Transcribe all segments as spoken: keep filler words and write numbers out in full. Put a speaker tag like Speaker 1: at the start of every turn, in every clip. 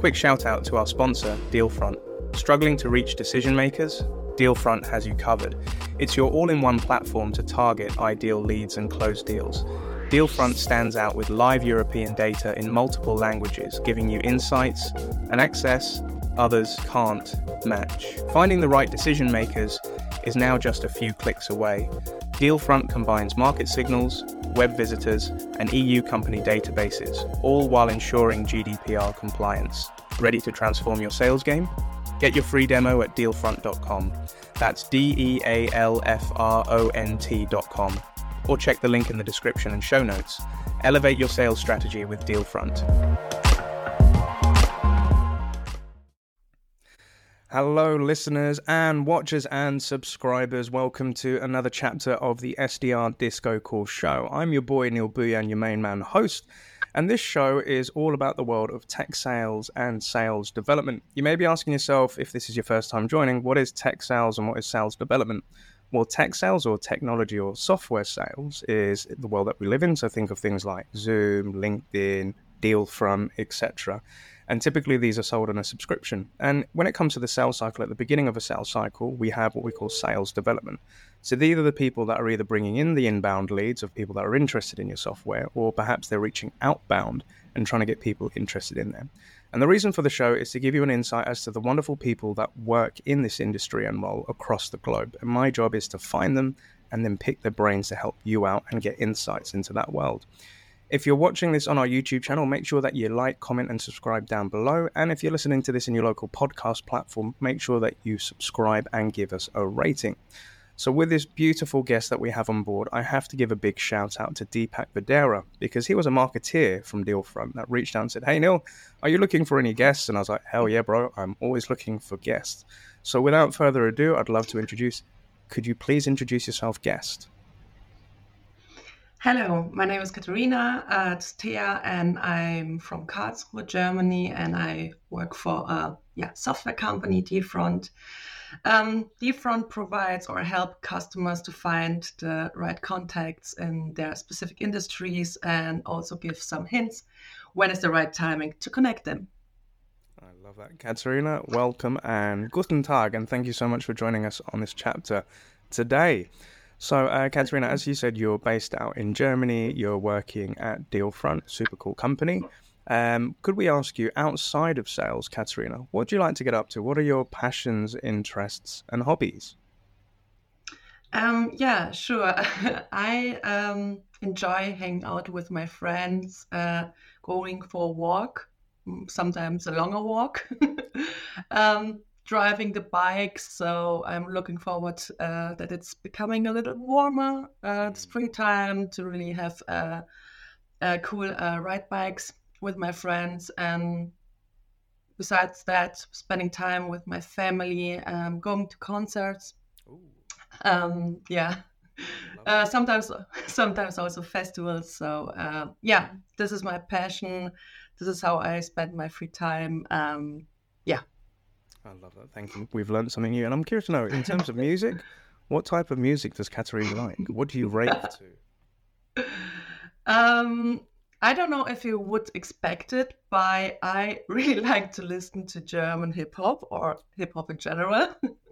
Speaker 1: Quick shout out to our sponsor, Dealfront. Struggling to reach decision makers? Dealfront has you covered. It's your all-in-one platform to target ideal leads and close deals. Dealfront stands out with live European data in multiple languages, giving you insights and access others can't match. Finding the right decision makers is now just a few clicks away. Dealfront combines market signals, web visitors, and E U company databases, all while ensuring G D P R compliance. Ready to transform your sales game? Get your free demo at dealfront dot com. That's D E A L F R O N T dot com. Or check the link in the description and show notes. Elevate your sales strategy with Dealfront. Hello, listeners and watchers and subscribers. Welcome to another chapter of the S D R Disco Call show. I'm your boy, Neil Booyan, your main man host. And this show is all about the world of tech sales and sales development. You may be asking yourself, if this is your first time joining, what is tech sales and what is sales development? Well, tech sales or technology or software sales is the world that we live in. So think of things like Zoom, LinkedIn, Dealfront, et cetera. And typically these are sold on a subscription. And when it comes to the sales cycle, at the beginning of a sales cycle, we have what we call sales development. So these are the people that are either bringing in the inbound leads of people that are interested in your software, or perhaps they're reaching outbound and trying to get people interested in them. And the reason for the show is to give you an insight as to the wonderful people that work in this industry and role across the globe. And my job is to find them and then pick their brains to help you out and get insights into that world. If you're watching this on our YouTube channel, make sure that you like, comment, and subscribe down below. And if you're listening to this in your local podcast platform, make sure that you subscribe and give us a rating. So with this beautiful guest that we have on board, I have to give a big shout out to Deepak Vadera, because he was a marketeer from Dealfront that reached out and said, "Hey Neil, are you looking for any guests?" And I was like, hell yeah, bro, I'm always looking for guests. So without further ado, I'd love to introduce, could you please introduce yourself, guest?
Speaker 2: Hello, my name is Katharina uh, Tea, and I'm from Karlsruhe, Germany, and I work for a yeah, software company, Dealfront. Um, Dealfront provides or help customers to find the right contacts in their specific industries, and also give some hints when is the right timing to connect them.
Speaker 1: I love that. Katharina, welcome and guten Tag, and thank you so much for joining us on this chapter today. So, uh, Katharina, as you said, you're based out in Germany, you're working at Dealfront, super cool company. Um, could we ask you, outside of sales, Katharina, what do you like to get up to? What are your passions, interests, and hobbies?
Speaker 2: Um, yeah, sure. I um, enjoy hanging out with my friends, uh, going for a walk, sometimes a longer walk, um, driving the bike. So I'm looking forward uh, that it's becoming a little warmer, uh, the springtime, to really have uh, uh, cool uh, ride bikes with my friends. And besides that, spending time with my family, um, going to concerts. Um, yeah, uh, sometimes sometimes also festivals. So uh, yeah, this is my passion. This is how I spend my free time. Um, yeah.
Speaker 1: I love that. Thank you. We've learned something new. And I'm curious to know, in terms of music, what type of music does Katharina like? What do you rave to?
Speaker 2: Um, I don't know if you would expect it, but I really like to listen to German hip hop or hip hop in general.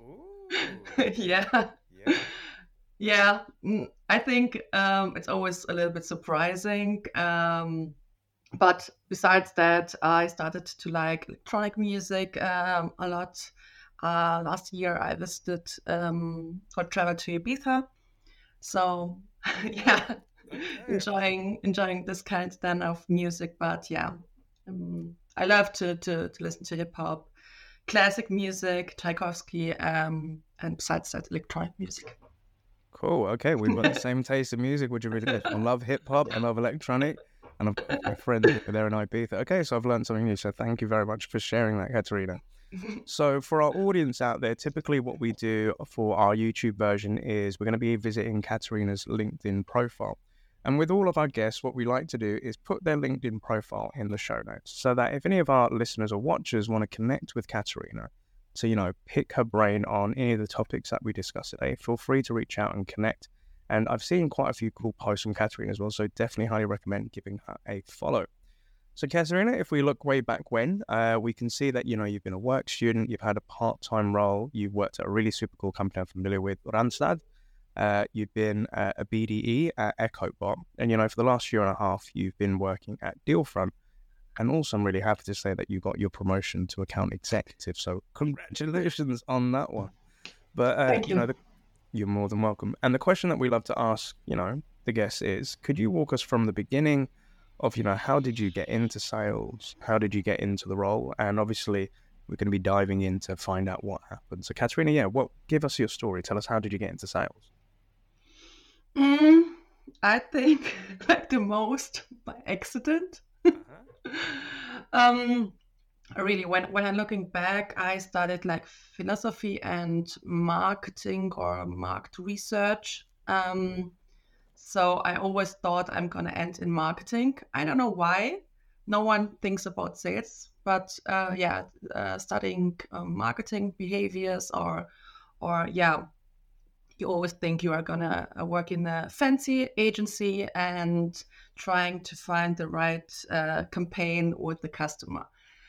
Speaker 2: yeah.
Speaker 1: Yeah.
Speaker 2: Yeah. I think um, it's always a little bit surprising. Um, but besides that, I started to like electronic music um, a lot. Uh, last year, I visited um, or traveled to Ibiza. So, yeah. Okay. enjoying enjoying this kind then of music, but yeah, um, I love to, to to listen to hip hop, classic music, Tchaikovsky, um, and besides that, electronic music.
Speaker 1: Cool. Okay, we've got the same taste in music, which is really good. I love hip hop, I love electronic, and I've got my friends over there in Ibiza. Okay, so I've learned something new. So thank you very much for sharing that, Katharina. So for our audience out there, typically what we do for our YouTube version is we're going to be visiting Katharina's LinkedIn profile. And with all of our guests, what we like to do is put their LinkedIn profile in the show notes so that if any of our listeners or watchers want to connect with Katharina to, you know, pick her brain on any of the topics that we discuss today, feel free to reach out and connect. And I've seen quite a few cool posts from Katharina as well, so definitely highly recommend giving her a follow. So, Katerina, if we look way back when, uh, we can see that, you know, you've been a work student, you've had a part-time role, you've worked at a really super cool company I'm familiar with, Randstad. Uh, you've been uh, a B D E at EchoBot. And, you know, for the last year and a half, you've been working at Dealfront. And also, I'm really happy to say that you got your promotion to account executive. So congratulations on that one. But, uh,
Speaker 2: Thank
Speaker 1: you
Speaker 2: you.
Speaker 1: know, the, you're more than welcome. And the question that we love to ask, you know, the guests is, could you walk us from the beginning of, you know, how did you get into sales? How did you get into the role? And obviously, we're going to be diving in to find out what happened. So, Katerina, yeah, what? Give us your story. Tell us, how did you get into sales?
Speaker 2: Mm, I think like the most by accident.
Speaker 1: Uh-huh.
Speaker 2: um, really, when when I'm looking back, I studied like philosophy and marketing or market research. Um, so I always thought I'm gonna end in marketing. I don't know why. No one thinks about sales, but uh, yeah, uh, studying um, marketing behaviors or or yeah, you always think you are gonna uh, work in a fancy agency and trying to find the right uh, campaign with the customer.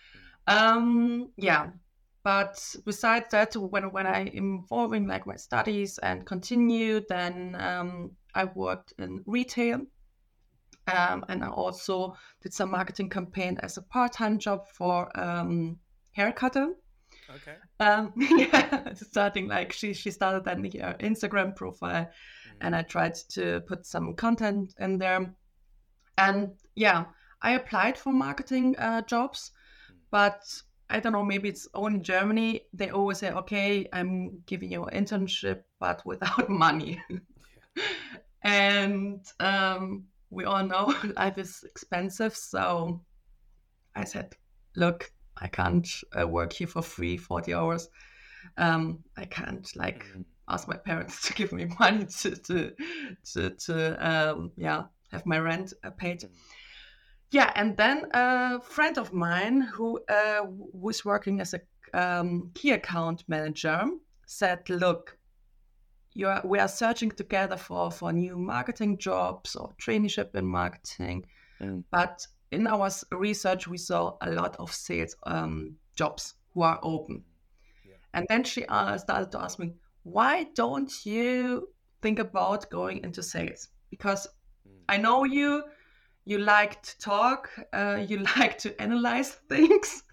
Speaker 2: Um, yeah, but besides that, when when I involving like my studies and continue, then um, I worked in retail, um, and I also did some marketing campaign as a part-time job for um, haircutter.
Speaker 1: Okay.
Speaker 2: Um, yeah, starting like she she started then her Instagram profile,
Speaker 1: Mm.
Speaker 2: and I tried to put some content in there. And yeah, I applied for marketing uh, jobs,
Speaker 1: Mm.
Speaker 2: but I don't know, maybe it's only in Germany. They always say, okay, I'm giving you an internship, but without money.
Speaker 1: Yeah.
Speaker 2: And um, we all know life is expensive. So I said, look, I can't uh, work here for free, forty hours. Um, I can't like
Speaker 1: Mm.
Speaker 2: ask my parents to give me money to to to, to um, yeah, have my rent uh, paid.
Speaker 1: Mm.
Speaker 2: Yeah, and then a friend of mine who uh, was working as a um, key account manager said, "Look, you are, we are searching together for for new marketing jobs or traineeship in marketing,
Speaker 1: Mm.
Speaker 2: but in our s- research we saw a lot of sales um, jobs who are open."
Speaker 1: Yeah.
Speaker 2: And then she uh, started to ask me, "Why don't you think about going into sales? Because
Speaker 1: Mm.
Speaker 2: I know you." You like to talk, uh, you like to analyze things.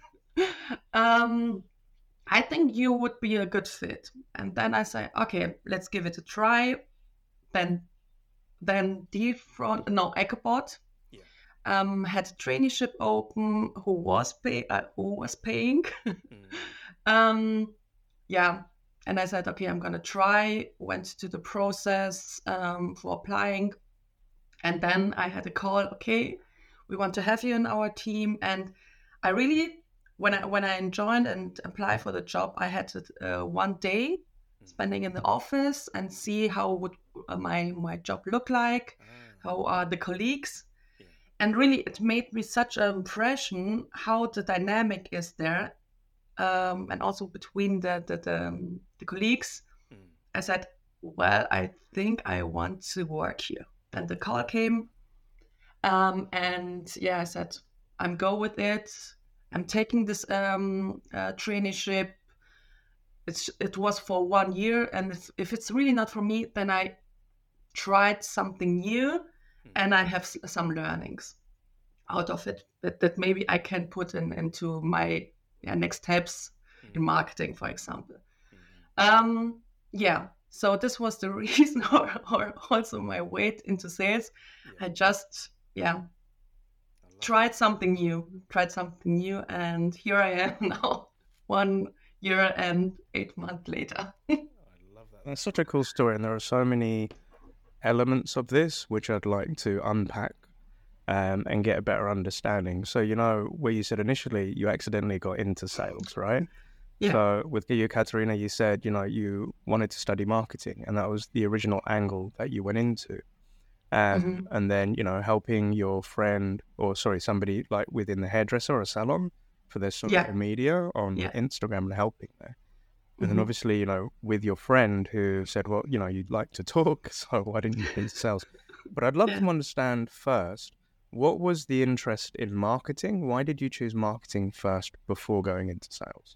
Speaker 2: um, I think you would be a good fit. And then I say, okay, let's give it a try. Then, then Dealfront, no, EchoBot
Speaker 1: Yeah.
Speaker 2: um, had a traineeship open. Who was pay, uh, who was paying?
Speaker 1: Mm.
Speaker 2: um, yeah, and I said, okay, I'm gonna try. Went to the process um, for applying, and then I had a call. Okay, we want to have you in our team. And I really, when I when I joined and applied for the job, I had to, uh, one day spending in the office and see how would uh, my my job look like,
Speaker 1: Ah.
Speaker 2: how are the colleagues,
Speaker 1: Yeah.
Speaker 2: and really it made me such an impression how the dynamic is there, um, and also between the the, the, the colleagues.
Speaker 1: Mm.
Speaker 2: I said, well, I think I want to work here. Then the call came. Um, and yeah, I said, I'm go with it. I'm taking this um, uh, traineeship. It's it was for one year, and if, if it's really not for me, then I tried something new,
Speaker 1: Mm.
Speaker 2: and I have s- some learnings out of it that, that maybe I can put in into my yeah, next steps in
Speaker 1: Mm.
Speaker 2: marketing, for example.
Speaker 1: Mm.
Speaker 2: Um, yeah. So this was the reason, or, or also my way into sales.
Speaker 1: Yeah.
Speaker 2: I just yeah
Speaker 1: I love
Speaker 2: tried something new, tried something new, and here I am now, one year and eight months later.
Speaker 1: I love that. That's such a cool story, and there are so many elements of this which I'd like to unpack um, and get a better understanding. So, you know, where you said initially you accidentally got into sales, right?
Speaker 2: Yeah.
Speaker 1: So with you, Katerina, you said, you know, you wanted to study marketing, and that was the original angle that you went into. Um,
Speaker 2: Mhm.
Speaker 1: and then, you know, helping your friend, or sorry, somebody like within the hairdresser or salon for their social
Speaker 2: Yeah.
Speaker 1: media on
Speaker 2: Yeah.
Speaker 1: Instagram and helping there. And then
Speaker 2: Mhm.
Speaker 1: obviously, you know, with your friend who said, well, you know, you'd like to talk, so why didn't you get into sales? But I'd love
Speaker 2: Yeah.
Speaker 1: to understand first, what was the interest in marketing? Why did you choose marketing first before going into sales?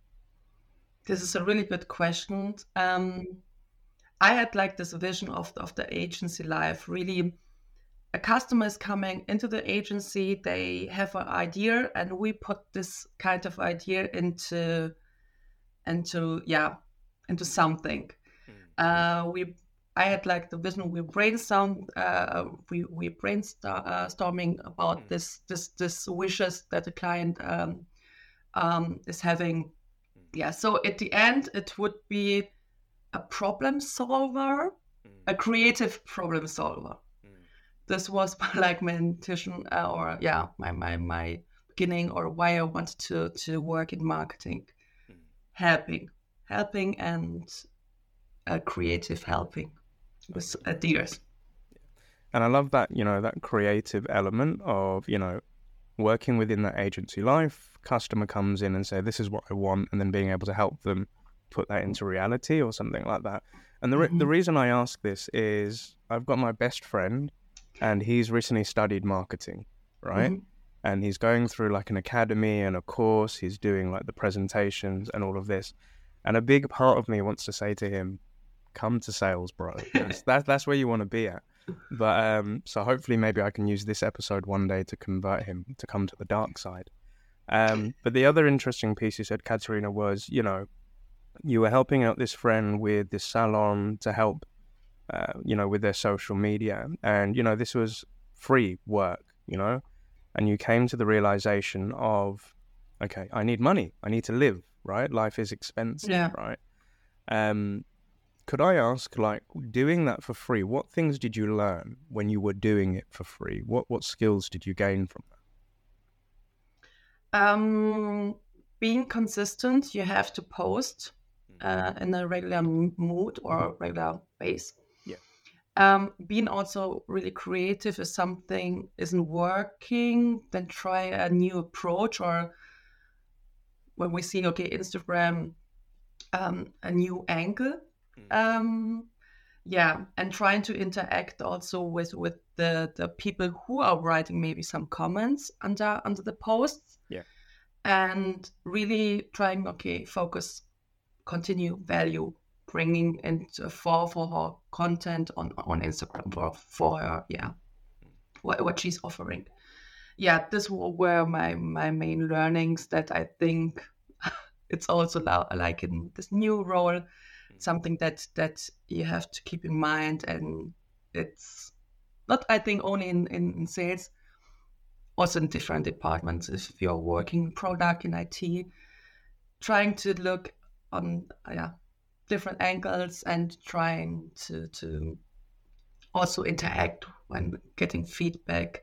Speaker 2: This is a really good question. Um, I had like this vision of, of the agency life. Really, a customer is coming into the agency, they have an idea, and we put this kind of idea into, into yeah, into something. Mm-hmm. Uh, we, I had like the vision. We brainstorm, uh, we we brainstorming about mm-hmm. this this this wishes that the client um, um, is having. Yeah, so at the end, it would be a problem solver, mm. a creative problem solver. Mm. This was like my intention, uh, or yeah, my, my my beginning, or why I wanted to to work in marketing, mm. helping, helping, and uh, creative helping with ideas.
Speaker 1: And I love that, you know, that creative element of, you know, working within that agency life. Customer comes in and say, this is what I want, and then being able to help them put that into reality or something like that. And the re- mm-hmm. the reason I ask this is I've got my best friend, and he's recently studied marketing, right? Mm-hmm. And he's going through like an academy and a course. He's doing like the presentations and all of this. And a big part of me wants to say to him, come to sales, bro. That's, that, that's where you want to be at. But um, so hopefully maybe I can use this episode one day to convert him to come to the dark side. Um, but the other interesting piece you said, Katarina, was, you know, you were helping out this friend with this salon to help, uh, you know, with their social media. And, you know, this was free work, you know, and you came to the realization of, okay, I need money. I need to live, right? Life is expensive, yeah. right? Um, could I ask, like, doing that for free, what things did you learn when you were doing it for free? What what skills did you gain from that?
Speaker 2: Um, being consistent, you have to post uh, in a regular mood or regular base.
Speaker 1: Yeah.
Speaker 2: Um, being also really creative. If something isn't working, then try a new approach. Or when we see, okay, Instagram, um, a new angle. Mm. Um, yeah, and trying to interact also with with the the people who are writing maybe some comments under under the posts.
Speaker 1: Yeah.
Speaker 2: And really trying, okay, focus, continue value, bringing into for for her content on, on Instagram for for her, yeah, what, what she's offering. Yeah, this were my my main learnings that I think it's also like in this new role, something that that you have to keep in mind. And it's not, I think, only in, in, in sales, also in different departments. If you're working in product, in I T, trying to look on yeah different angles and trying to to also interact when getting feedback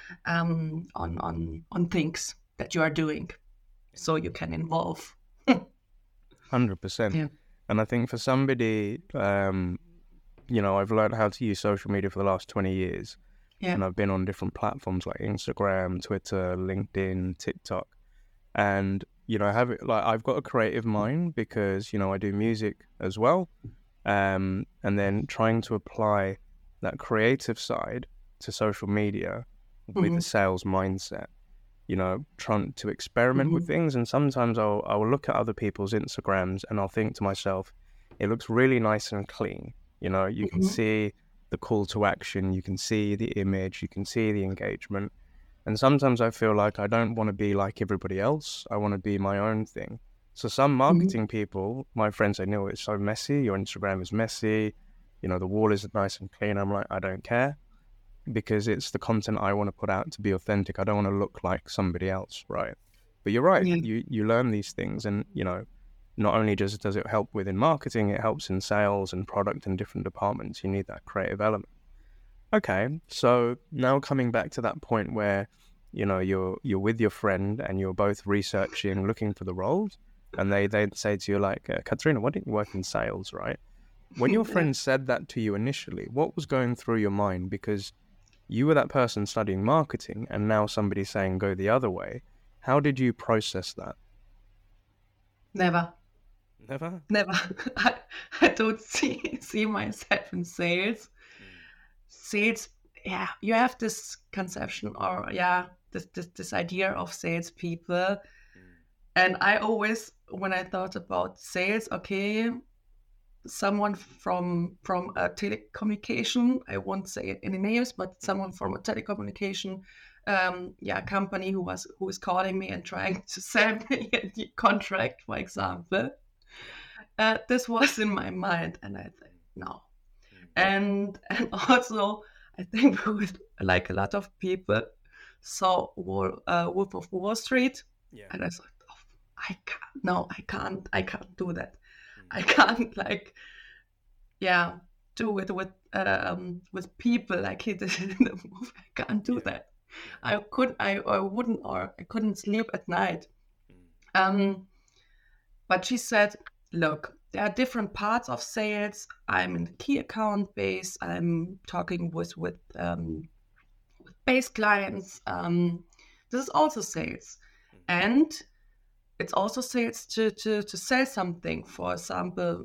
Speaker 2: um, on on on things that you are doing, so you can involve.
Speaker 1: one hundred percent.
Speaker 2: Yeah.
Speaker 1: And I think for somebody, um, you know, I've learned how to use social media for the last twenty years.
Speaker 2: Yeah.
Speaker 1: And I've been on different platforms like Instagram, Twitter, LinkedIn, TikTok. And, you know, I have it, like, I've got a creative mind because, you know, I do music as well. Um, and then trying to apply that creative side to social media with mm-hmm. the sales mindset, you know, trying to experiment mm-hmm. with things. And sometimes I'll, I'll look at other people's Instagrams and I'll think to myself, it looks really nice and clean. You know, you mm-hmm. can see the call to action, you can see the image, you can see the engagement. And sometimes I feel like I don't want to be like everybody else. I want to be my own thing. So some marketing mm-hmm. people, my friends say, Neil, it's so messy. Your Instagram is messy. You know, the wall isn't nice and clean. I'm like, I don't care, because it's the content I want to put out to be authentic. I don't want to look like somebody else, right? But you're right. Yeah. You you learn these things, and, you know, not only does, does it help within marketing, it helps in sales and product and different departments. You need that creative element. Okay, so now coming back to that point where, you know, you're you're with your friend and you're both researching, looking for the roles, and they they say to you like, uh, Katarina, why didn't you work in sales, right? When your friend said that to you initially, what was going through your mind? Because you were that person studying marketing, and now somebody's saying go the other way. How did you process that?
Speaker 2: Never.
Speaker 1: Never?
Speaker 2: Never. I, I don't see see myself in sales. Mm. Sales, yeah, you have this conception or yeah, this this, this idea of salespeople. Mm. And I always, when I thought about sales, okay, someone from from a telecommunication, I won't say any names, but someone from a telecommunication um, yeah, company who was who is calling me and trying to sell me a new contract, for example. Uh, this was in my mind, and I think no. And and also I think with like a lot of people saw Wall, uh, Wolf of Wall Street, yeah. And I thought, oh, I can't, no, I can't, I can't do that. I can't like, yeah, do it with um with people like he did in the movie. I can't do that. I could, I, I wouldn't, or I couldn't sleep at night. Um, but she said, look, there are different parts of sales. I'm in the key account base. I'm talking with with um, with base clients. Um, this is also sales, and it's also sales to to to sell something. For example,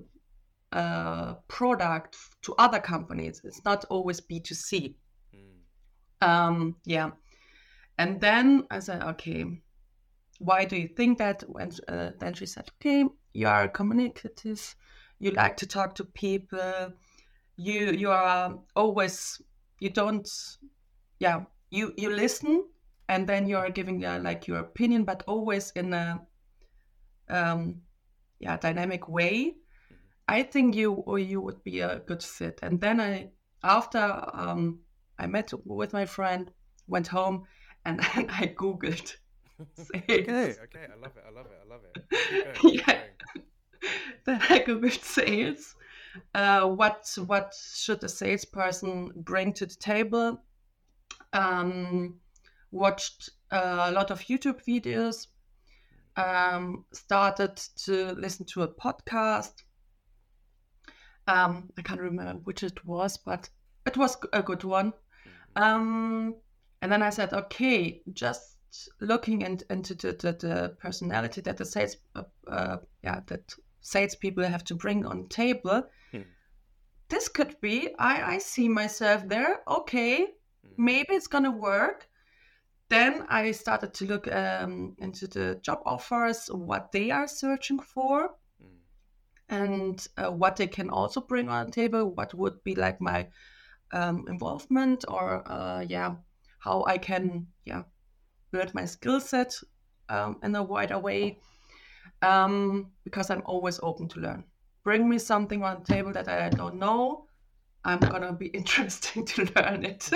Speaker 2: a product to other companies. It's not always B two C. Mm. Um, yeah, and then I said, okay, why do you think that? When uh, then she said, okay, you are communicative, you like to talk to people, you you are always, you don't, yeah, you you listen, and then you are giving uh, like your opinion, but always in a um yeah dynamic way. I think you or you would be a good fit. And then I after um I met with my friend, went home, and then I googled sales.
Speaker 1: Okay, okay, I love it, I love it, I love it. Keep going, keep
Speaker 2: yeah. Then I googled sales. Uh, what what should a salesperson bring to the table? Um, watched a lot of YouTube videos. Um, started to listen to a podcast. Um, I can't remember which it was, but it was a good one. Um, and then I said, okay, just looking in, into the, the, the personality that the sales, uh, uh, yeah, that salespeople have to bring on the table. Hmm. This could be, I, I see myself there. Okay, hmm. maybe it's gonna work. Then I started to look um, into the job offers, what they are searching for, hmm. and uh, what they can also bring on the table. What would be like my um, involvement, or uh, yeah, how I can yeah. build my skill set um, in a wider way, um, because I'm always open to learn. Bring me something on the table that I don't know, I'm gonna be interested to learn it.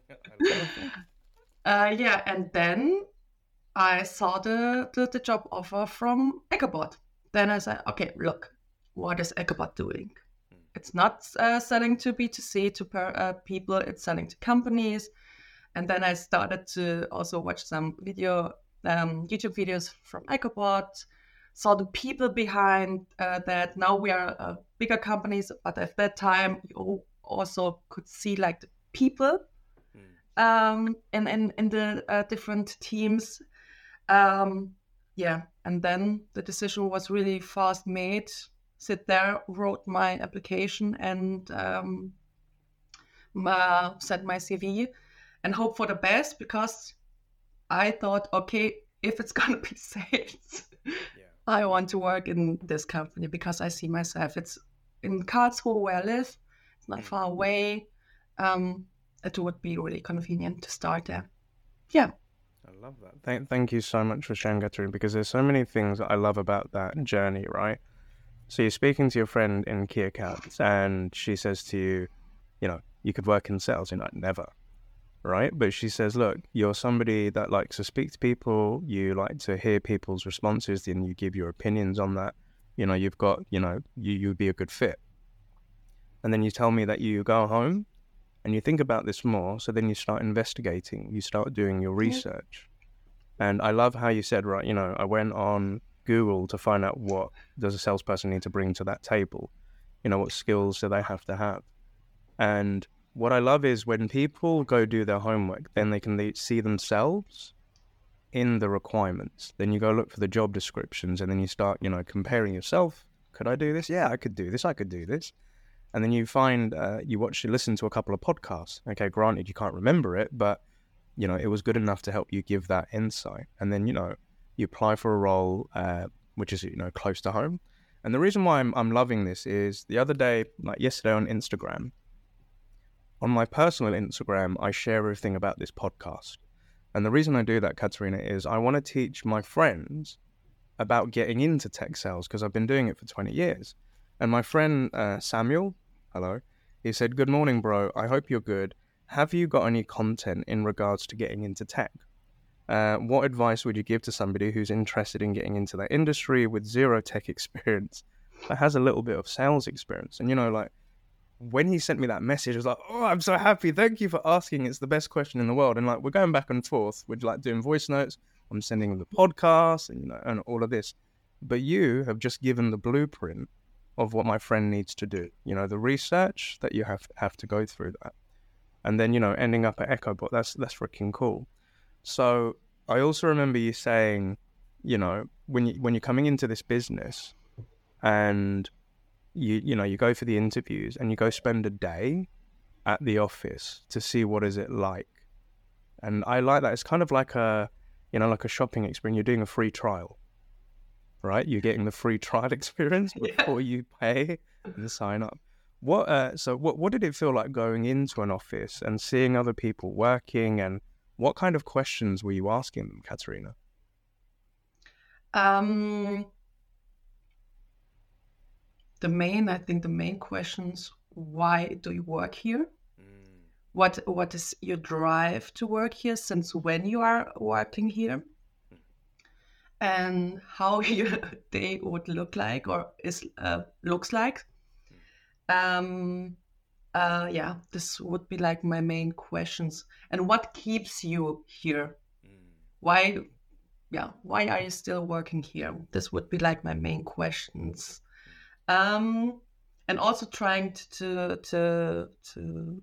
Speaker 2: uh, yeah, and then I saw the, the, the job offer from Ecobot. Then I said, okay, look, what is Ecobot doing? It's not uh, selling to B two C, to per, uh, people, it's selling to companies. And then I started to also watch some video, um, YouTube videos from Ecobot, saw the people behind uh, that. Now we are uh, bigger companies, but at that time you also could see like the people mm. um, in, in, in the uh, different teams. Um, yeah, and then the decision was really fast made. Sit there, wrote my application, and um, uh, sent my C V. And hope for the best, because I thought, okay, if it's gonna be sales, yeah. I want to work in this company because I see myself. It's in Karlsruhe where I live. It's not far away. Um, it would be really convenient to start there. Yeah.
Speaker 1: I love that. Thank, thank you so much for sharing, Katarina, because there's so many things that I love about that journey, right? So you're speaking to your friend in key accounts, and she says to you, you know, you could work in sales. You're like, never. Right? But she says, look, you're somebody that likes to speak to people, you like to hear people's responses, and you give your opinions on that. You know, you've got, you know, you, you'd be a good fit. And then you tell me that you go home and you think about this more, so then you start investigating, you start doing your research. Yeah. And I love how you said, right, you know, I went on Google to find out what does a salesperson need to bring to that table? You know, what skills do they have to have? And what I love is when people go do their homework, then they can see themselves in the requirements. Then you go look for the job descriptions, and then you start, you know, comparing yourself. Could I do this? Yeah, I could do this. I could do this. And then you find, uh, you watch, you listen to a couple of podcasts. Okay, granted, you can't remember it, but, you know, it was good enough to help you give that insight. And then, you know, you apply for a role, uh, which is, you know, close to home. And the reason why I'm, I'm loving this is the other day, like yesterday on Instagram, on my personal Instagram, I share everything about this podcast. And the reason I do that, Katarina, is I want to teach my friends about getting into tech sales because I've been doing it for twenty years. And my friend uh, Samuel, hello, he said, "Good morning, bro. I hope you're good. Have you got any content in regards to getting into tech? Uh, what advice would you give to somebody who's interested in getting into that industry with zero tech experience, but has a little bit of sales experience?" And, you know, like, when he sent me that message, I was like, oh, I'm so happy. Thank you for asking. It's the best question in the world. And, like, we're going back and forth. We're, like, doing voice notes. I'm sending him the podcast and, you know, and all of this. But you have just given the blueprint of what my friend needs to do. You know, the research that you have have to go through that. And then, you know, ending up at EchoBot, that's that's freaking cool. So I also remember you saying, you know, when you when you're coming into this business and you you know, you go for the interviews and you go spend a day at the office to see what is it like. And I like that. It's kind of like a, you know, like a shopping experience. You're doing a free trial, right? You're getting the free trial experience before yeah. you pay and sign up. What uh, so what what did it feel like going into an office and seeing other people working, and what kind of questions were you asking them, Katarina?
Speaker 2: Um, the main, I think the main questions, why do you work here? Mm. What what is your drive to work here? Since when you are working here? Mm. And how your day would look like or is uh, looks like? Um, uh, yeah, this would be like my main questions. And what keeps you here? Mm. Why, yeah, why are you still working here? This would be like my main questions. Um, and also trying to to to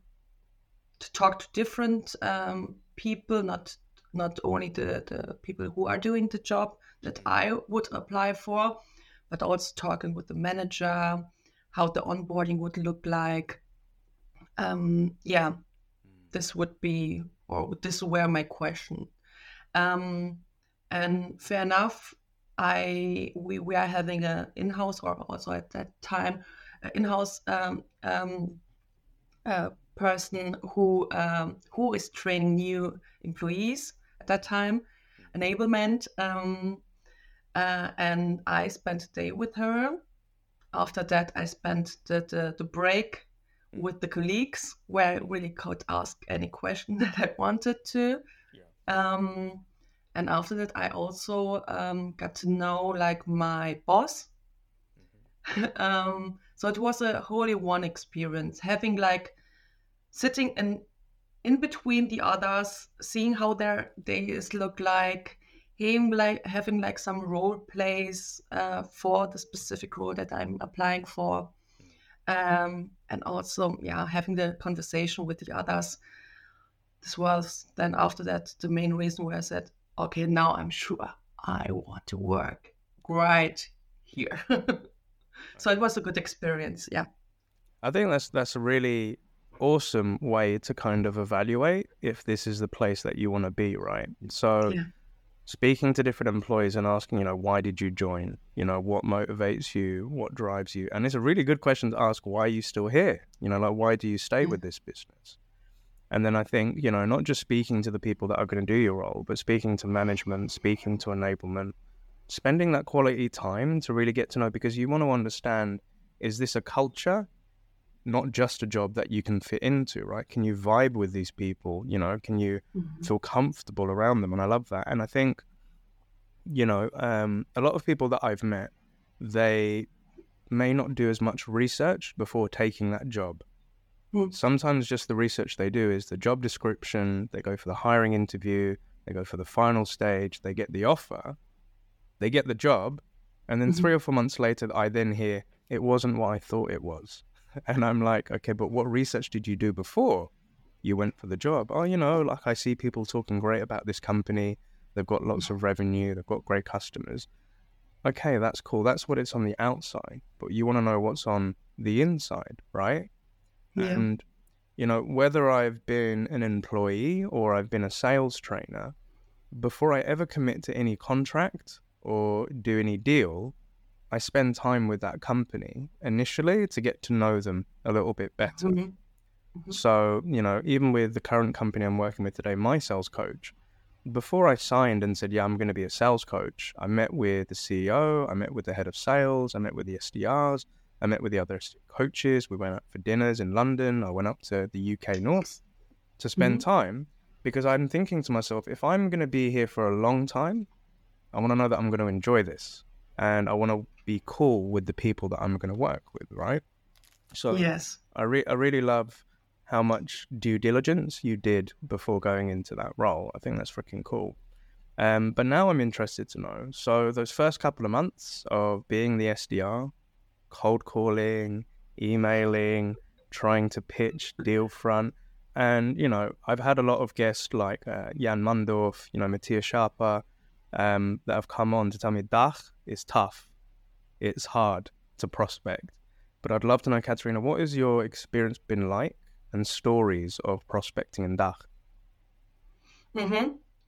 Speaker 2: to talk to different um, people, not not only the, the people who are doing the job that I would apply for, but also talking with the manager, how the onboarding would look like. Um, yeah, this would be, or this were my question. Um, and fair enough, I we, we are having an in-house, or also at that time, an in-house um, um, uh, person who um, who is training new employees at that time, enablement. Um, uh, and I spent a day with her. After that, I spent the, the, the break with the colleagues where I really could ask any question that I wanted to. Yeah. Um, and after that, I also um, got to know like my boss. Mm-hmm. um, so it was a wholly one experience, having like sitting in, in between the others, seeing how their days look like, him like having like some role plays uh, for the specific role that I'm applying for, um, and also yeah having the conversation with the others. This was then after that the main reason where I said, okay, now I'm sure I want to work right here. So it was a good experience. Yeah,
Speaker 1: I think that's that's a really awesome way to kind of evaluate if this is the place that you want to be, right? So. Yeah. Speaking to different employees and asking, you know, why did you join? You know, what motivates you? What drives you? And it's a really good question to ask, why are you still here? You know, like, why do you stay with this business? And then I think, you know, not just speaking to the people that are going to do your role, but speaking to management, speaking to enablement, spending that quality time to really get to know, because you want to understand, is this a culture? Not just a job that you can fit into, right? Can you vibe with these people? You know, can you mm-hmm. feel comfortable around them? And I love that. And I think, you know, um, a lot of people that I've met, they may not do as much research before taking that job. Mm. Sometimes just the research they do is the job description, they go for the hiring interview, they go for the final stage, they get the offer, they get the job, and then mm-hmm. three or four months later, I then hear, it wasn't what I thought it was. And I'm like, okay, but what research did you do before you went for the job? Oh, you know, like I see people talking great about this company. They've got lots of revenue. They've got great customers. Okay, that's cool. That's what it's on the outside. But you want to know what's on the inside, right?
Speaker 2: Yeah.
Speaker 1: And, you know, whether I've been an employee or I've been a sales trainer, before I ever commit to any contract or do any deal, I spend time with that company initially to get to know them a little bit better.
Speaker 2: Mm-hmm. Mm-hmm.
Speaker 1: So, you know, even with the current company I'm working with today, my sales coach, before I signed and said, yeah, I'm going to be a sales coach, I met with the C E O, I met with the head of sales, I met with the S D Rs, I met with the other coaches. We went out for dinners in London. I went up to the U K North to spend
Speaker 2: Mm-hmm.
Speaker 1: time because I'm thinking to myself, if I'm going to be here for a long time, I want to know that I'm going to enjoy this. And I want to be cool with the people that I'm going to work with, right? So
Speaker 2: Yes.
Speaker 1: I, re- I really love how much due diligence you did before going into that role. I think that's freaking cool. Um, but now I'm interested to know, so those first couple of months of being the S D R, cold calling, emailing, trying to pitch deal front, and, you know, I've had a lot of guests like uh, Jan Mandorf, you know, Matthias Sharper, um, that have come on to tell me D A C H is tough. It's hard to prospect. But I'd love to know, Katerina, what has your experience been like and stories of prospecting in D A C H?
Speaker 2: Mm-hmm.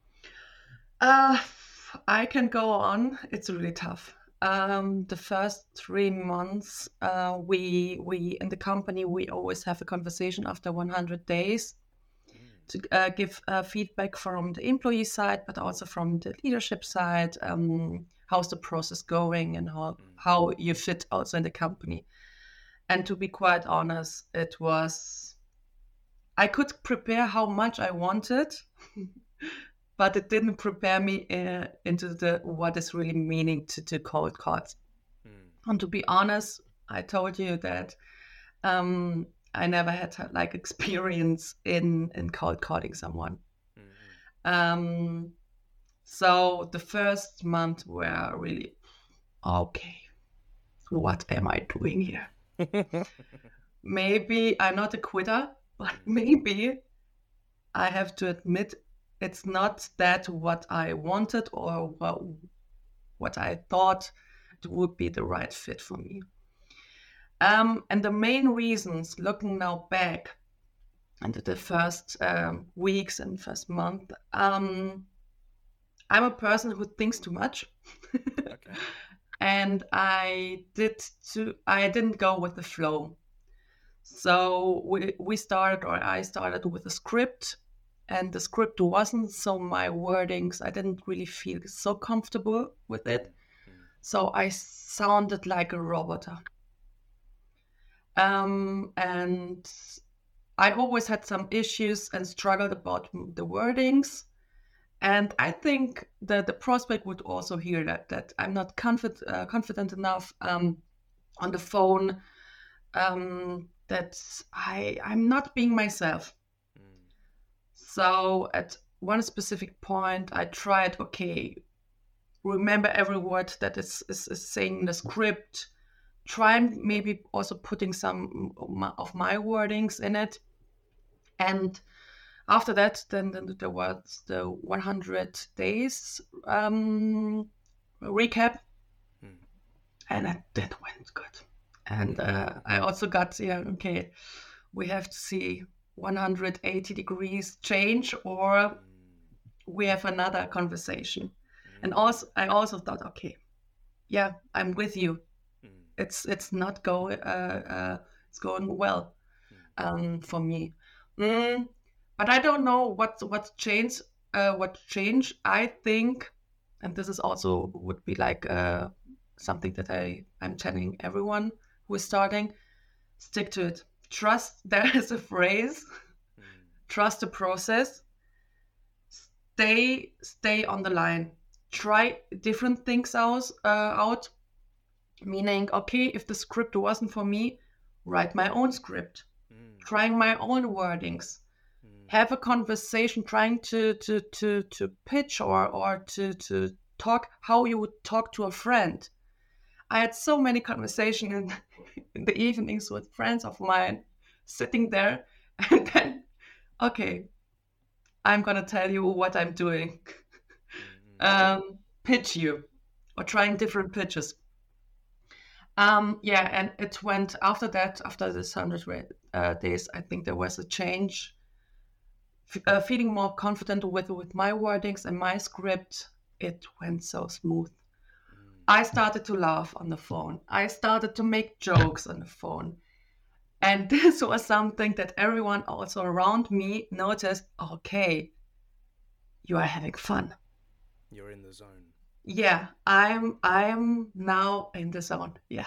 Speaker 2: Uh, I can go on. It's really tough. Um, the first three months, uh, we we in the company we always have a conversation after one hundred days to uh, give uh, feedback from the employee side, but also from the leadership side. Um, how's the process going, and how how you fit also in the company. And to be quite honest, it was I could prepare how much I wanted. But it didn't prepare me uh, into the what is really meaning to, to cold calls. Mm. And to be honest, I told you that um, I never had like experience in, in cold calling someone. Mm-hmm. Um, so the first month were really, okay, what am I doing here? Maybe I'm not a quitter, but maybe I have to admit it's not that what I wanted or what, what I thought would be the right fit for me. Um, and the main reasons, looking now back into the first um, weeks and first month, um, I'm a person who thinks too much. Okay. And I did too, I didn't go with the flow. So we, we started, or I started with a script. And the script wasn't so my wordings. I didn't really feel so comfortable with it. Mm-hmm. So I sounded like a robot. Um, and I always had some issues and struggled about the wordings. And I think that the prospect would also hear that, that I'm not confident, uh, confident enough um, on the phone, um, that I, I'm not being myself. So at one specific point, I tried, okay, remember every word that is, is, is saying in the script, try and maybe also putting some of my wordings in it. And after that, then, then there was the one hundred days um, recap. Hmm. And that, that went good. And uh, I also got, yeah, okay, we have to see one hundred eighty degrees change, or we have another conversation. Mm. And also, I also thought, okay, yeah, I'm with you. Mm. It's it's not going, uh, uh, it's going well um, for me. Mm, but I don't know what what changed. Uh, what changed? I think, and this is also would be like uh, something that I I'm telling everyone who is starting: stick to it. Trust, there is a phrase, mm. trust the process, stay stay on the line, try different things out, uh, out, meaning, okay, if the script wasn't for me, write my own script, mm. trying my own wordings, mm. have a conversation, trying to to to, to pitch or, or to, to talk how you would talk to a friend. I had so many conversations in, in the evenings with friends of mine, sitting there, and then, okay, I'm going to tell you what I'm doing. Mm-hmm. um, pitch you, or trying different pitches. Um, yeah, and it went after that, after this hundred uh, days, I think there was a change, F- uh, feeling more confident with, with my wordings and my script. It went so smooth. I started to laugh on the phone. I started to make jokes on the phone. And this was something that everyone also around me noticed, okay, you are having fun.
Speaker 1: You're in the zone.
Speaker 2: Yeah, I'm I'm now in the zone. Yeah.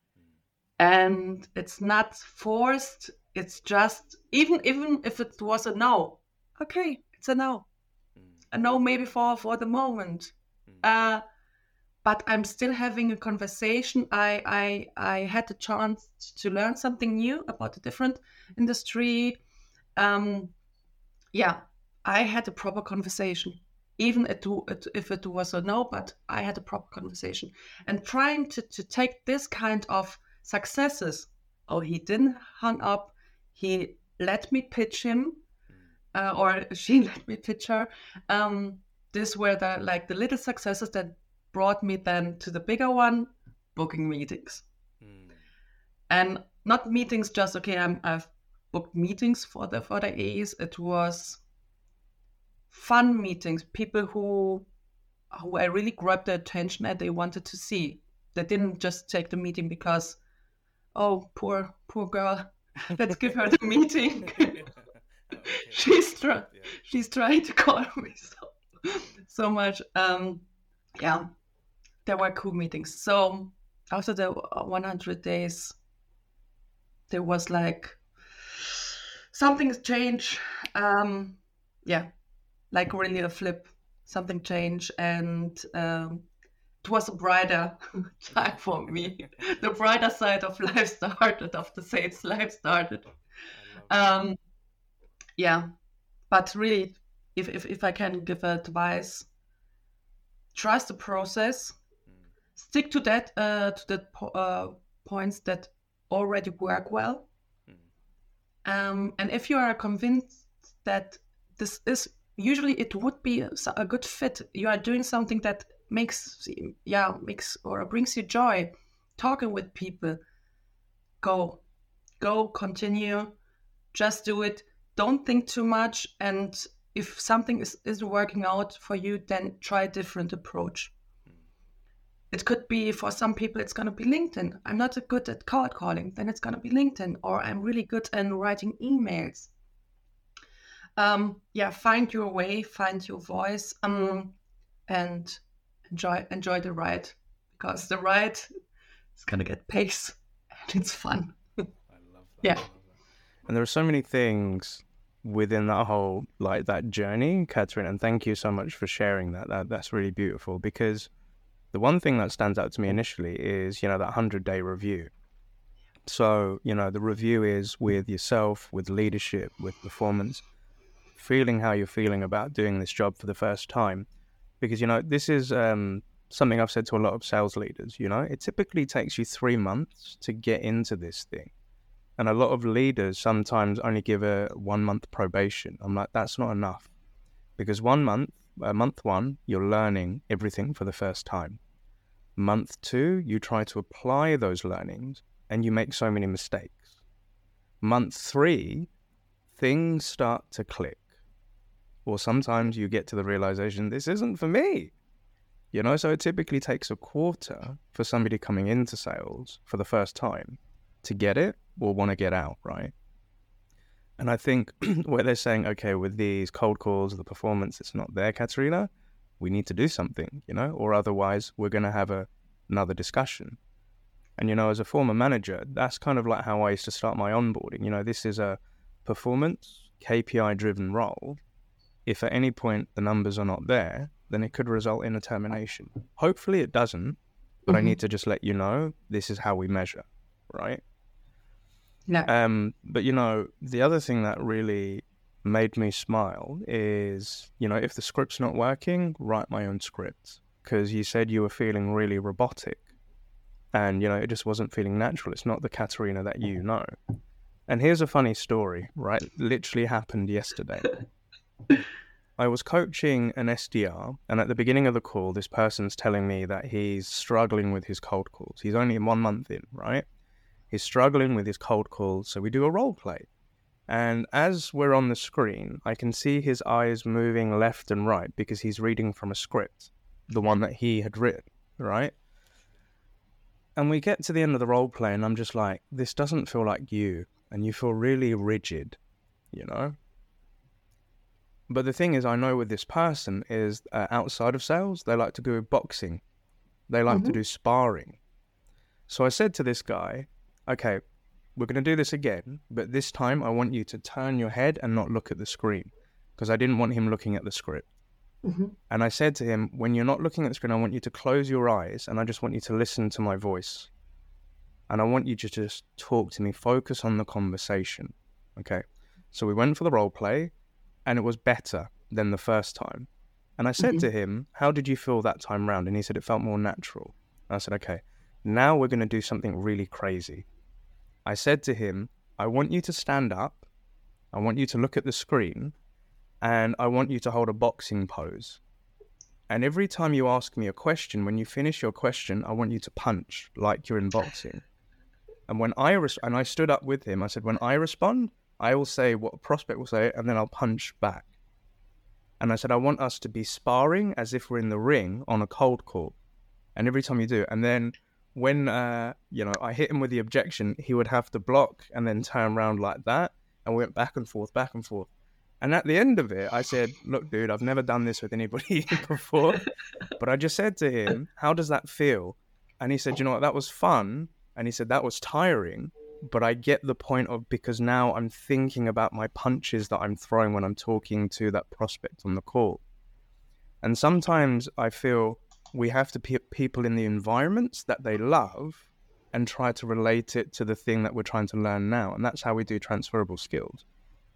Speaker 2: And it's not forced. It's just even even if it was a no, okay, it's a no. A no maybe for for the moment. Uh but I'm still having a conversation. I I I had the chance to learn something new about a different industry. Um yeah, I had a proper conversation. Even it, it, if it was a no, but I had a proper conversation. And trying to, to take this kind of successes. Oh, he didn't hang up. He let me pitch him, uh, or she let me pitch her. Um, these were the like the little successes that brought me then to the bigger one, booking meetings. Mm. And not meetings just okay. I'm, I've booked meetings for the for the A Es. It was fun meetings, people who who I really grabbed their attention and they wanted to see. They didn't just take the meeting because, oh, poor poor girl, let's give her the meeting. she's trying yeah. she's trying to call me so so much. Um, yeah, there were cool meetings. So after the one hundred days, there was like something's changed. Um, yeah. Like really a flip, something changed, and um, it was a brighter time for me. The brighter side of life started, of the sales life started. Um, yeah, but really, if, if if I can give advice, trust the process, mm. stick to that uh, to the po- uh, points that already work well, mm. um, and if you are convinced that this is usually it would be a, a good fit. You are doing something that makes, yeah, makes or brings you joy. Talking with people. Go, go, continue. Just do it. Don't think too much. And if something is, isn't working out for you, then try a different approach. It could be for some people, it's going to be LinkedIn. I'm not good at cold calling. Then it's going to be LinkedIn. Or I'm really good at writing emails. Um, yeah, find your way, find your voice, um, and enjoy enjoy the ride, because the ride is gonna get pace and it's fun. I
Speaker 1: love that.
Speaker 2: Yeah,
Speaker 1: I love that. And there are so many things within that whole like that journey, Catherine. And thank you so much for sharing that. That that's really beautiful, because the one thing that stands out to me initially is you know that hundred day review. So you know the review is with yourself, with leadership, with performance. Feeling how you're feeling about doing this job for the first time, because you know this is um, something I've said to a lot of sales leaders. You know, it typically takes you three months to get into this thing, and a lot of leaders sometimes only give a one month probation. I'm like, that's not enough, because one month, uh, month one, you're learning everything for the first time. Month two, you try to apply those learnings, and you make so many mistakes. Month three, things start to click. Or sometimes you get to the realization, this isn't for me. You know, so it typically takes a quarter for somebody coming into sales for the first time to get it or want to get out, right? And I think where they're saying, okay, with these cold calls, the performance, it's not there, Katerina, we need to do something, you know, or otherwise we're going to have a, another discussion. And, you know, as a former manager, that's kind of like how I used to start my onboarding. You know, this is a performance, K P I-driven role. If at any point the numbers are not there, then it could result in a termination. Hopefully it doesn't, but mm-hmm. I need to just let you know this is how we measure, right?
Speaker 2: No.
Speaker 1: Um, but, you know, the other thing that really made me smile is, you know, if the script's not working, write my own script. Because you said you were feeling really robotic and, you know, it just wasn't feeling natural. It's not the Katerina that you know. And here's a funny story, right? Literally happened yesterday. I was coaching an S D R, and at the beginning of the call, this person's telling me that he's struggling with his cold calls. He's only one month in, right? He's struggling with his cold calls, so we do a role play. And as we're on the screen, I can see his eyes moving left and right because he's reading from a script, the one that he had written, right? And we get to the end of the role play, and I'm just like, this doesn't feel like you, and you feel really rigid, you know? But the thing is, I know with this person is uh, outside of sales, they like to do boxing. They like mm-hmm. to do sparring. So I said to this guy, okay, we're going to do this again, but this time I want you to turn your head and not look at the screen, because I didn't want him looking at the script. Mm-hmm. And I said to him, when you're not looking at the screen, I want you to close your eyes and I just want you to listen to my voice. And I want you to just talk to me, focus on the conversation. Okay. So we went for the role play, and it was better than the first time. And I said mm-hmm. to him, how did you feel that time round? And he said, it felt more natural. And I said, okay, now we're going to do something really crazy. I said to him, I want you to stand up. I want you to look at the screen, and I want you to hold a boxing pose. And every time you ask me a question, when you finish your question, I want you to punch like you're in boxing. And when I res- and I stood up with him, I said, when I respond, I will say what a prospect will say, and then I'll punch back. And I said, I want us to be sparring as if we're in the ring on a cold call. And every time you do, and then when, uh, you know, I hit him with the objection, he would have to block and then turn around like that. And we went back and forth, back and forth. And at the end of it, I said, look, dude, I've never done this with anybody before. But I just said to him, how does that feel? And he said, you know what, that was fun. And he said, that was tiring. But I get the point of, because now I'm thinking about my punches that I'm throwing when I'm talking to that prospect on the call. And sometimes I feel we have to put people in the environments that they love and try to relate it to the thing that we're trying to learn now. And that's how we do transferable skills.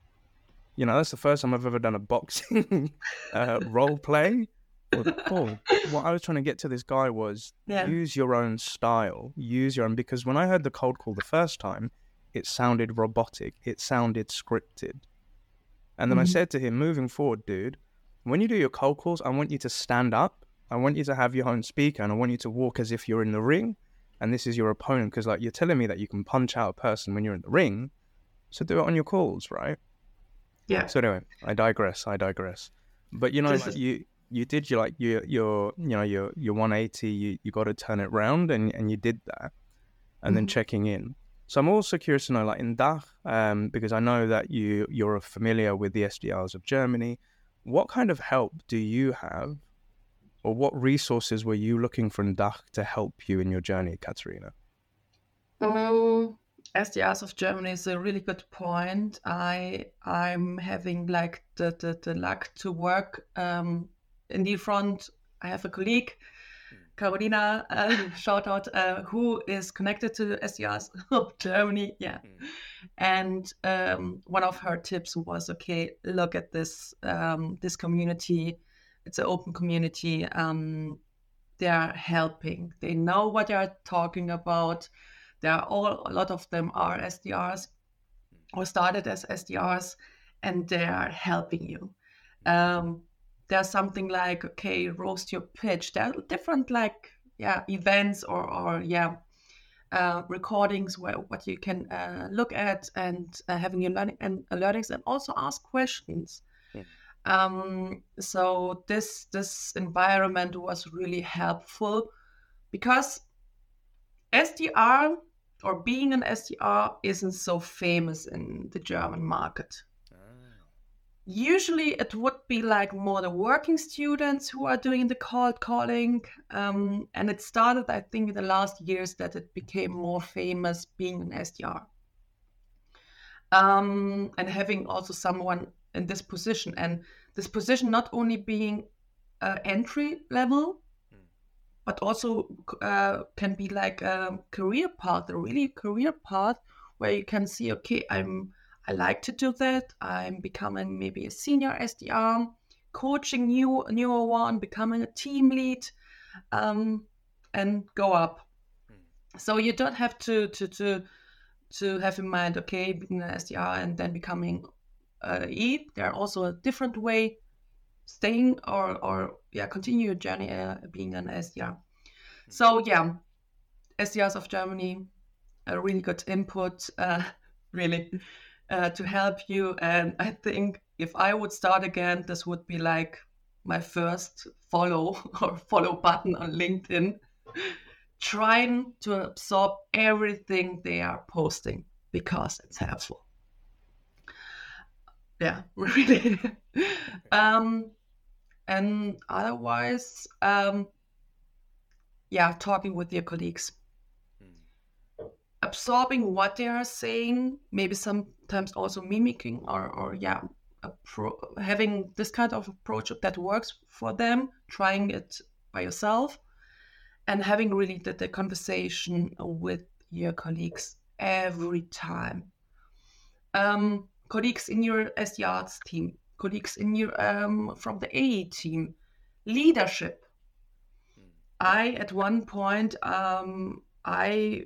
Speaker 1: You know, that's the first time I've ever done a boxing uh, role play. Oh, what I was trying to get to this guy was yeah. use your own style, use your own, because when I heard the cold call the first time, it sounded robotic, it sounded scripted. And then mm-hmm. I said to him, moving forward, dude, when you do your cold calls, I want you to stand up, I want you to have your own speaker, and I want you to walk as if you're in the ring, and this is your opponent, because like you're telling me that you can punch out a person when you're in the ring, so do it on your calls, right?
Speaker 2: Yeah.
Speaker 1: So anyway, I digress, I digress. But you know, like, you... You did your like your your you know your your one eighty. You, you got to turn it round, and, and you did that, and mm-hmm. then checking in. So I'm also curious to know, like in D A C, um, because I know that you you're familiar with the S D Rs of Germany. What kind of help do you have, or what resources were you looking for in D A C to help you in your journey, Katharina?
Speaker 2: Um, S D Rs of Germany is a really good point. I I'm having like the the, the luck to work. Um, In the front, I have a colleague, Carolina, uh, shout out, uh, who is connected to the S D Rs of Germany. Yeah. Mm. And um, one of her tips was, okay, look at this um, this community. It's an open community. Um, they are helping. They know what they are talking about. They are all, a lot of them are S D Rs or started as S D Rs, and they are helping you. Um, There's something like, okay, roast your pitch. There are different like, yeah, events or, or yeah, uh, recordings where what you can uh, look at and uh, having your learning and uh, learnings, and also ask questions. Yeah. Um, so this this environment was really helpful, because S D R or being an S D R isn't so famous in the German market. Usually it would be like more the working students who are doing the cold calling. Um, and it started, I think, in the last years that it became more famous being an S D R. Um, and having also someone in this position. And this position not only being uh, entry level, mm. but also uh, can be like a career path, a really career path where you can see, okay, I'm I like to do that. I'm becoming maybe a senior S D R, coaching new newer one, becoming a team lead, um, and go up. Mm. So you don't have to to to to have in mind, okay, being an S D R and then becoming uh, E. There are also a different way staying or or yeah continue your journey uh, being an S D R. So yeah, S D Rs of Germany, a really good input, uh, really uh, to help you. And I think if I would start again, this would be like my first follow or follow button on LinkedIn, trying to absorb everything they are posting because it's helpful. Yeah, really. um, and otherwise, um, yeah, talking with your colleagues, absorbing what they are saying, maybe sometimes also mimicking or, or yeah, pro- having this kind of approach that works for them, trying it by yourself, and having really the, the conversation with your colleagues every time. Um, colleagues in your S D Rs team, colleagues in your um, from the A E team, leadership. I at one point um, I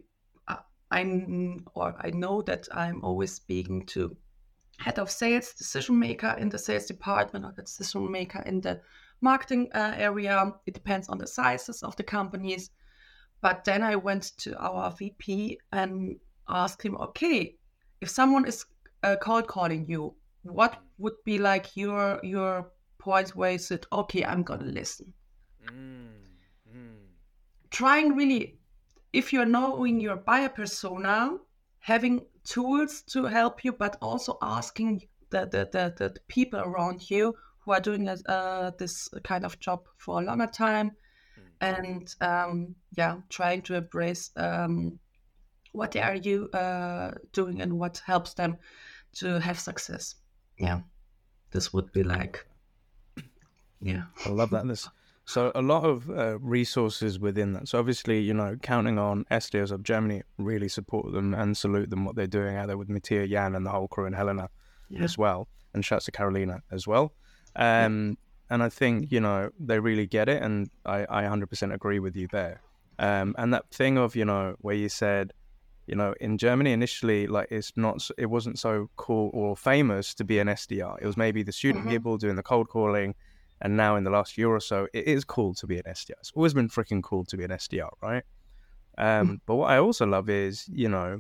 Speaker 2: I or I know that I'm always speaking to head of sales, decision maker in the sales department, or the decision maker in the marketing uh, area. It depends on the sizes of the companies. But then I went to our V P and asked him, okay, if someone is uh, cold calling you, what would be like your your points where you said, okay, I'm gonna listen. Mm, mm. Trying really, if you're knowing your buyer persona, having tools to help you, but also asking the the the, the people around you who are doing uh, this kind of job for a longer time, mm. and um, yeah, trying to embrace um, what are you uh, doing and what helps them to have success. Yeah, this would be like, yeah.
Speaker 1: I love that. This. So a lot of uh, resources within that. So obviously, you know, counting on S D Rs of Germany, really support them and salute them, what they're doing out there with Mattia, Jan and the whole crew, and Helena yeah. as well. And shouts to Carolina as well. Um, yeah. And I think, you know, they really get it. And I, I one hundred percent agree with you there. Um, and that thing of, you know, where you said, you know, in Germany initially, like it's not, it wasn't so cool or famous to be an S D R. It was maybe the student mm-hmm. people doing the cold calling. And now in the last year or so, it is cool to be an S D R. It's always been freaking cool to be an S D R, right? Um, mm. But what I also love is, you know,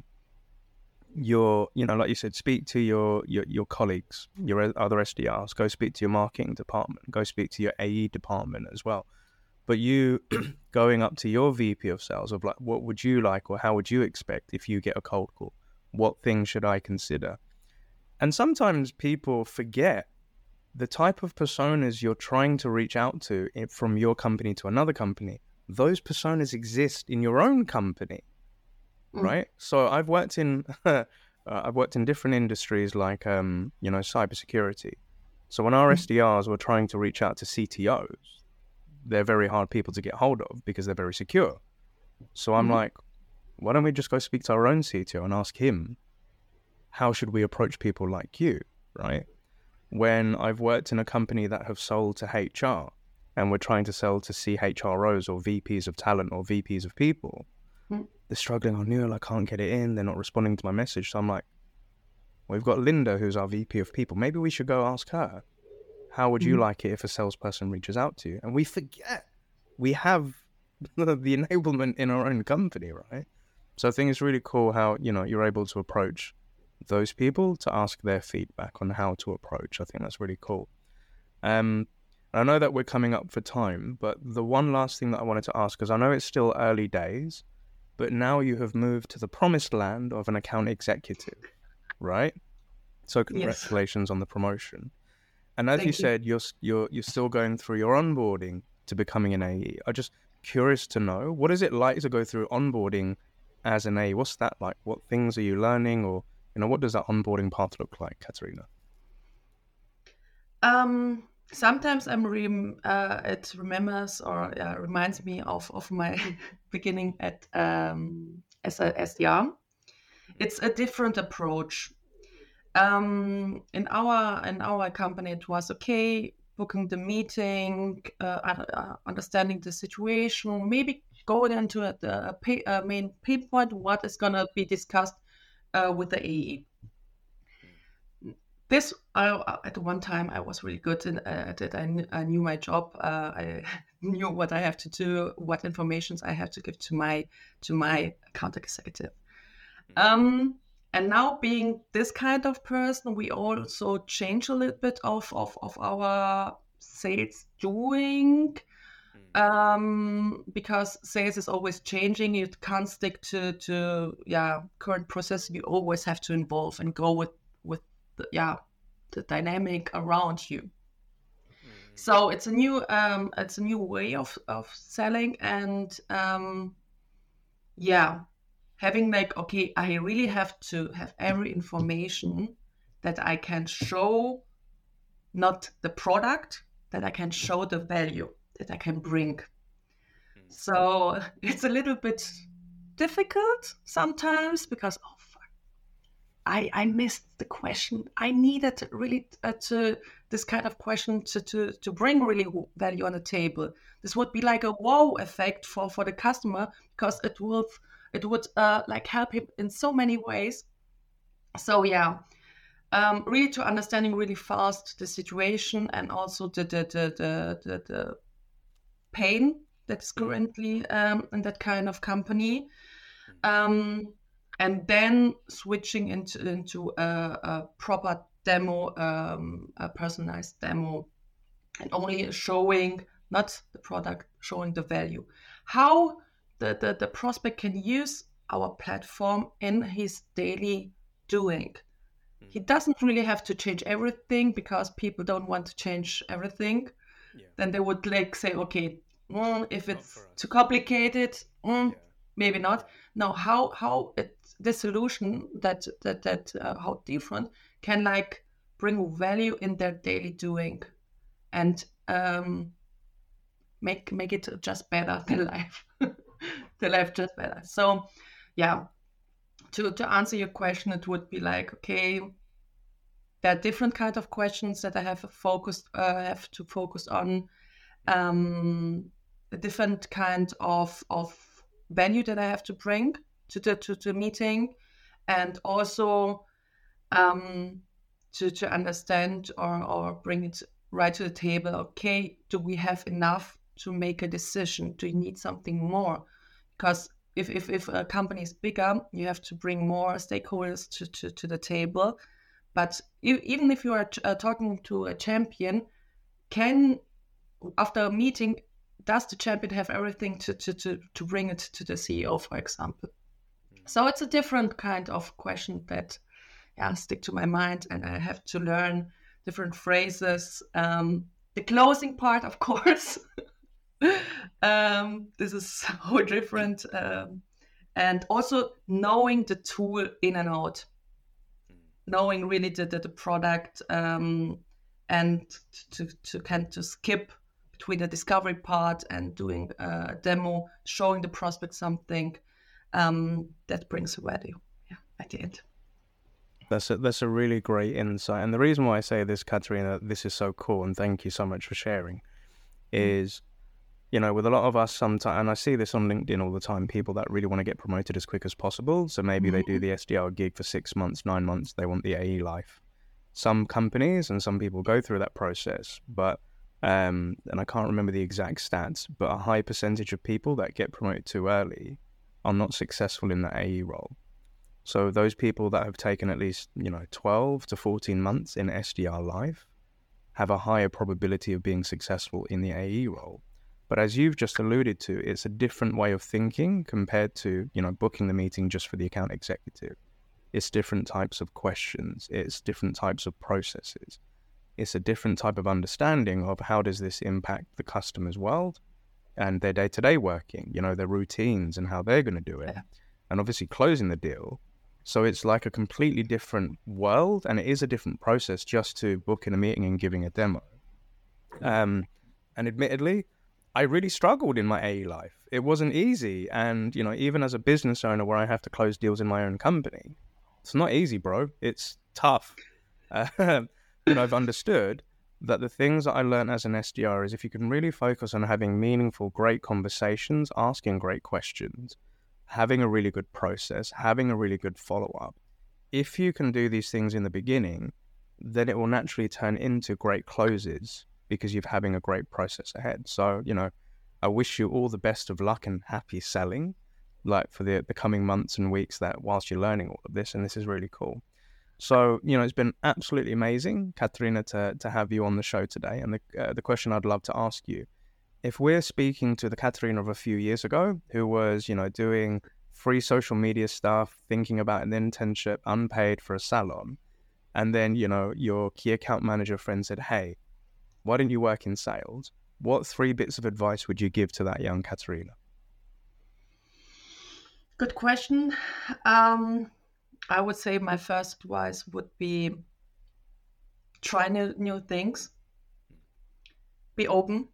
Speaker 1: your, you know, like you said, speak to your, your, your colleagues, your other S D Rs, go speak to your marketing department, go speak to your A E department as well. But you going up to your V P of sales of like, what would you like or how would you expect if you get a cold call? What things should I consider? And sometimes people forget the type of personas you're trying to reach out to from your company to another company. Those personas exist in your own company, mm. right? So I've worked in uh, I've worked in different industries like um, you know, cybersecurity. So when our mm. S D Rs were trying to reach out to C T Os, they're very hard people to get hold of because they're very secure. So I'm mm. like, why don't we just go speak to our own C T O and ask him, how should we approach people like you, right? When I've worked in a company that have sold to H R and we're trying to sell to C H R Os or V Ps of talent or V Ps of people, mm. they're struggling. Oh, Neil, I can't get it in. They're not responding to my message. So I'm like, we've got Linda, who's our V P of people. Maybe we should go ask her, how would you mm. like it if a salesperson reaches out to you? And we forget we have the enablement in our own company, right? So I think it's really cool how, you know, you're able to approach those people to ask their feedback on how to approach. I think that's really cool. Um, I know that we're coming up for time, but the one last thing that I wanted to ask, because I know it's still early days, but now you have moved to the promised land of an account executive, right? So congratulations yes. on the promotion. And as you, you said, you're you're you're still going through your onboarding to becoming an A E. I'm just curious to know, what is it like to go through onboarding as an A E? What's that like? What things are you learning, or you know, what does that onboarding path look like, Katarina?
Speaker 2: Um, sometimes I'm rem- uh, it remembers or uh, reminds me of, of my beginning at um, as a S D R. It's a different approach. Um, in our in our company, it was okay booking the meeting, uh, uh, understanding the situation, maybe going into a, a, pay, a main pain point, what is going to be discussed Uh, with the A E. this uh, at one time I was really good in, uh, at it. I, kn- I knew my job. Uh, I knew what I have to do, what informations I have to give to my to my account executive. Um, and now being this kind of person, we also change a little bit of of, of our sales doing. Um, because sales is always changing. You can't stick to to yeah current process. You always have to involve and go with with the, yeah the dynamic around you. So it's a new um it's a new way of of selling, and um yeah having like, okay, I really have to have every information that I can show, not the product, that I can show the value that I can bring. So it's a little bit difficult sometimes because, oh, fuck, I, I missed the question. I needed really uh, to this kind of question to, to, to bring really value on the table. This would be like a wow effect for, for the customer, because it will it would uh, like help him in so many ways. So yeah, um, really to understanding really fast the situation, and also the the the the, the, the pain that is currently um, in that kind of company, um, and then switching into into a, a proper demo, um, a personalized demo, and only showing not the product, showing the value, how the, the, the prospect can use our platform in his daily doing. He doesn't really have to change everything, because people don't want to change everything. Yeah. Then they would like say, okay, mm, if it's too complicated, mm, yeah. maybe not. No, how how it the solution that that that uh, how different can like bring value in their daily doing, and um, make make it just better, the life, the life just better. So, yeah, to to answer your question, it would be like, okay, there are different kind of questions that I have focused uh, have to focus on. Um, a different kind of of value that I have to bring to the to the meeting, and also um, to to understand or or bring it right to the table. Okay, do we have enough to make a decision? Do you need something more? Because if if if a company is bigger, you have to bring more stakeholders to to, to the table. But even if you are uh, talking to a champion, can after a meeting, does the champion have everything to, to, to, to bring it to the C E O, for example? Mm. So it's a different kind of question that yeah, stick to my mind, and I have to learn different phrases. Um, the closing part, of course. um, this is so different. Um, and also knowing the tool in and out. Knowing really the, the, the product, um, and to, to kind of skip between the discovery part and doing a demo, showing the prospect something um, that brings value yeah, at the end.
Speaker 1: That's a, that's a really great insight. And the reason why I say this, Katarina, this is so cool, and thank you so much for sharing, is, you know, with a lot of us sometimes, and I see this on LinkedIn all the time, people that really want to get promoted as quick as possible. So maybe mm-hmm. they do the S D R gig for six months, nine months, they want the A E life. Some companies and some people go through that process, but, um, and I can't remember the exact stats, but a high percentage of people that get promoted too early are not successful in the A E role. So those people that have taken at least, you know, twelve to fourteen months in S D R life have a higher probability of being successful in the A E role. But as you've just alluded to, it's a different way of thinking compared to, you know, booking the meeting just for the account executive. It's different types of questions. It's different types of processes. It's a different type of understanding of how does this impact the customer's world and their day-to-day working, you know, their routines and how they're going to do it. Yeah. And obviously closing the deal. So it's like a completely different world, and it is a different process just to booking a meeting and giving a demo. Um, and admittedly, I really struggled in my A E life. It wasn't easy. And, you know, even as a business owner where I have to close deals in my own company, it's not easy, bro. It's tough. Uh, you know, I've understood that the things that I learned as an S D R is if you can really focus on having meaningful, great conversations, asking great questions, having a really good process, having a really good follow-up. If you can do these things in the beginning, then it will naturally turn into great closes because you're having a great process ahead. So, you know, I wish you all the best of luck and happy selling, like for the, the coming months and weeks that whilst you're learning all of this, and this is really cool. So, you know, it's been absolutely amazing, Katarina, to, to have you on the show today. And the, uh, the question I'd love to ask you, if we're speaking to the Katarina of a few years ago, who was, you know, doing free social media stuff, thinking about an internship, unpaid for a salon, and then, you know, your key account manager friend said, hey, why don't you work in sales? What three bits of advice would you give to that young Katarina?
Speaker 2: Good question. Um, I would say my first advice would be try new, new things. Be open.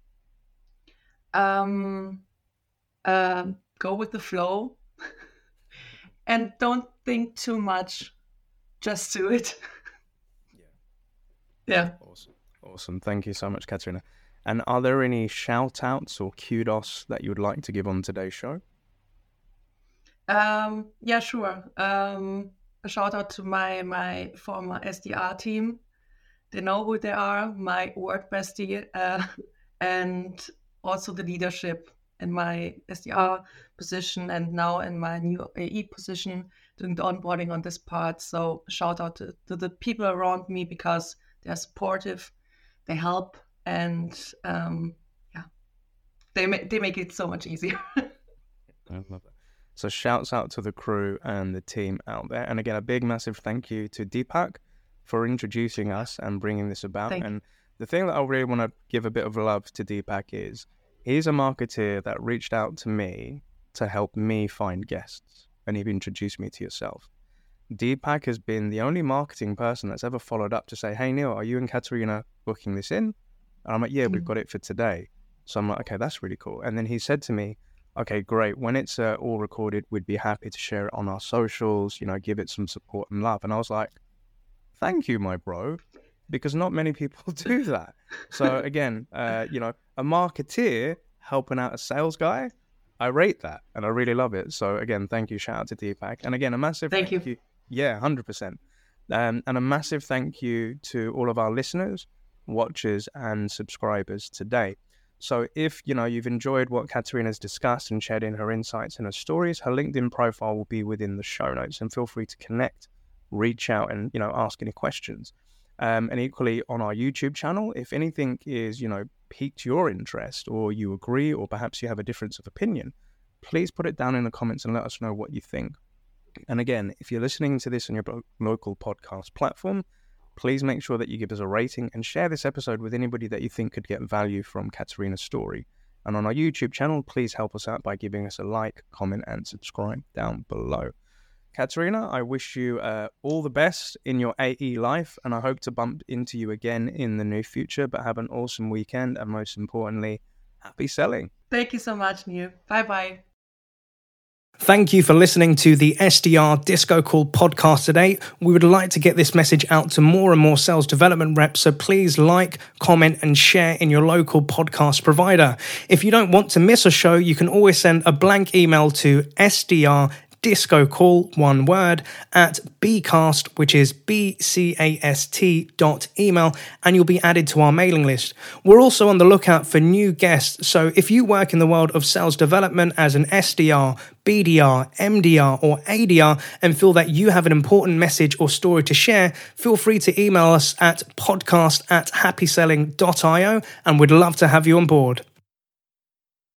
Speaker 2: Um, uh, go with the flow. And don't think too much. Just do it. Yeah. Yeah.
Speaker 1: Awesome. Awesome. Thank you so much, Katarina. And are there any shout outs or kudos that you would like to give on today's show?
Speaker 2: Um, yeah, sure. Um, a shout out to my, my former S D R team. They know who they are, my work bestie, uh, and also the leadership in my S D R position and now in my new A E position, doing the onboarding on this part. So shout out to, to the people around me because they're supportive, they help, and um, yeah, they, ma- they make it so much easier.
Speaker 1: I love that. So shouts out to the crew and the team out there. And again, a big, massive thank you to Deepak for introducing us and bringing this about.
Speaker 2: Thank
Speaker 1: and the thing that I really want to give a bit of love to Deepak is he's a marketeer that reached out to me to help me find guests, and he introduced me to yourself. Deepak has been the only marketing person that's ever followed up to say, hey, Neil, are you and Katarina booking this in? And I'm like, yeah, mm-hmm. we've got it for today. So I'm like, okay, that's really cool. And then he said to me, okay, great. When it's uh, all recorded, we'd be happy to share it on our socials, you know, give it some support and love. And I was like, thank you, my bro, because not many people do that. So again, uh, you know, a marketeer helping out a sales guy, I rate that and I really love it. So again, thank you. Shout out to Deepak. And again, a massive
Speaker 2: thank,
Speaker 1: thank you.
Speaker 2: you.
Speaker 1: Yeah, one hundred percent. Um, and a massive thank you to all of our listeners, watchers and subscribers today. So if, you know, you've enjoyed what Katarina's discussed and shared in her insights and her stories, her LinkedIn profile will be within the show notes, and feel free to connect, reach out and, you know, ask any questions. Um, and equally on our YouTube channel, if anything is, you know, piqued your interest or you agree, or perhaps you have a difference of opinion, please put it down in the comments and let us know what you think. And again, if you're listening to this on your local podcast platform, please make sure that you give us a rating and share this episode with anybody that you think could get value from Katarina's story. And on our YouTube channel, please help us out by giving us a like, comment, and subscribe down below. Katarina, I wish you uh, all the best in your A E life, and I hope to bump into you again in the near future. But have an awesome weekend, and most importantly, happy selling.
Speaker 2: Thank you so much, Neil. Bye-bye.
Speaker 3: Thank you for listening to the S D R Disco Call podcast today. We would like to get this message out to more and more sales development reps, so please like, comment, and share in your local podcast provider. If you don't want to miss a show, you can always send a blank email to S D R Disco Call, one word, at bcast, which is B C A S T dot email, and you'll be added to our mailing list. We're also on the lookout for new guests, so if you work in the world of sales development as an S D R, B D R, M D R, or A D R, and feel that you have an important message or story to share, feel free to email us at podcast at happy selling dot io, and we'd love to have you on board.